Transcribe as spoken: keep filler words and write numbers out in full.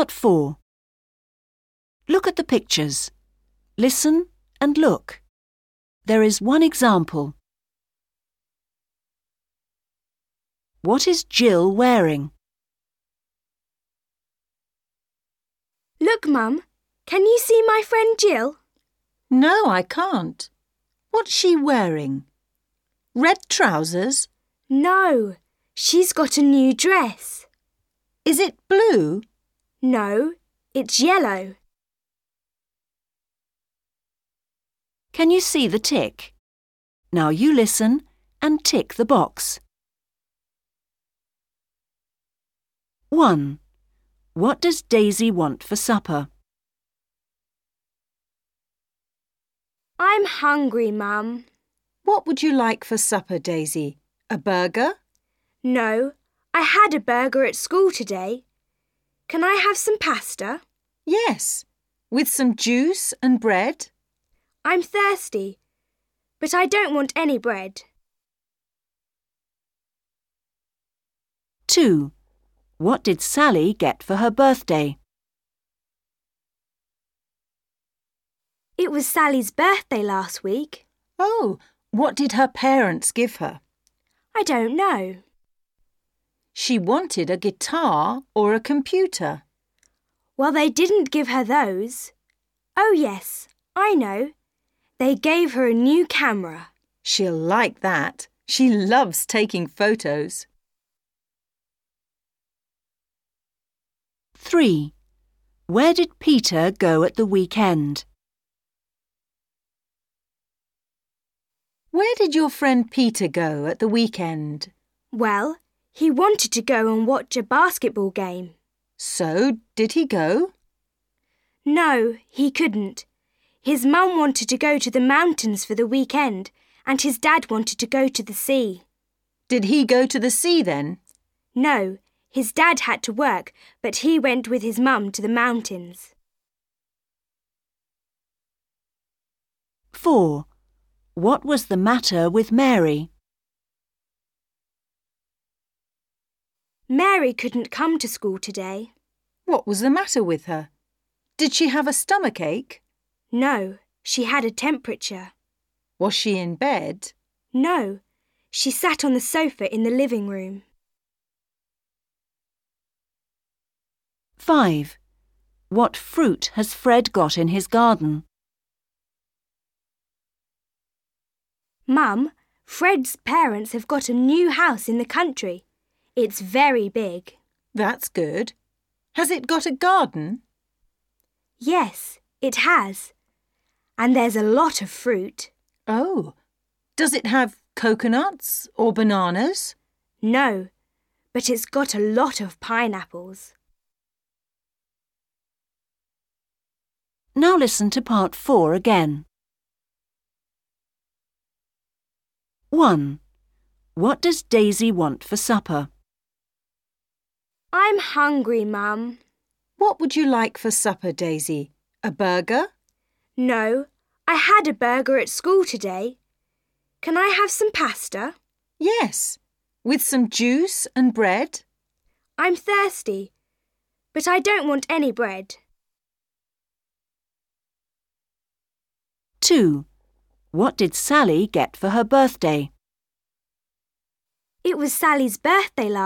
Part four. Look at the pictures. Listen and look. There is one example. What is Jill wearing? Look, Mum. Can you see my friend Jill? No, I can't. What's she wearing? Red trousers? No, she's got a new dress. Is it blue? No, it's yellow. Can you see the tick? Now you listen and tick the box. one. What does Daisy want for supper? I'm hungry, Mum. What would you like for supper, Daisy? A burger? No, I had a burger at school today. Can I have some pasta? Yes, with some juice and bread. I'm thirsty, but I don't want any bread. two. What did Sally get for her birthday? It was Sally's birthday last week. Oh, what did her parents give her? I don't know. She wanted a guitar or a computer. Well, they didn't give her those. Oh, yes, I know. They gave her a new camera. She'll like that. She loves taking photos. three. Where did Peter go at the weekend? Where did your friend Peter go at the weekend? Well, he wanted to go and watch a basketball game. So, did he go? No, he couldn't. His mum wanted to go to the mountains for the weekend, and his dad wanted to go to the sea. Did he go to the sea then? No, his dad had to work, but he went with his mum to the mountains. four. What was the matter with Mary? Mary couldn't come to school today. What was the matter with her? Did she have a stomachache? No, she had a temperature. Was she in bed? No, she sat on the sofa in the living room. five. What fruit has Fred got in his garden? Mum, Fred's parents have got a new house in the country. It's very big. That's good. Has it got a garden? Yes, it has. And there's a lot of fruit. Oh, does it have coconuts or bananas? No, but it's got a lot of pineapples. Now listen to part four again. one. What does Daisy want for supper? I'm hungry, Mum. What would you like for supper, Daisy? A burger? No, I had a burger at school today. Can I have some pasta? Yes, with some juice and bread. I'm thirsty, but I don't want any bread. two. What did Sally get for her birthday? It was Sally's birthday last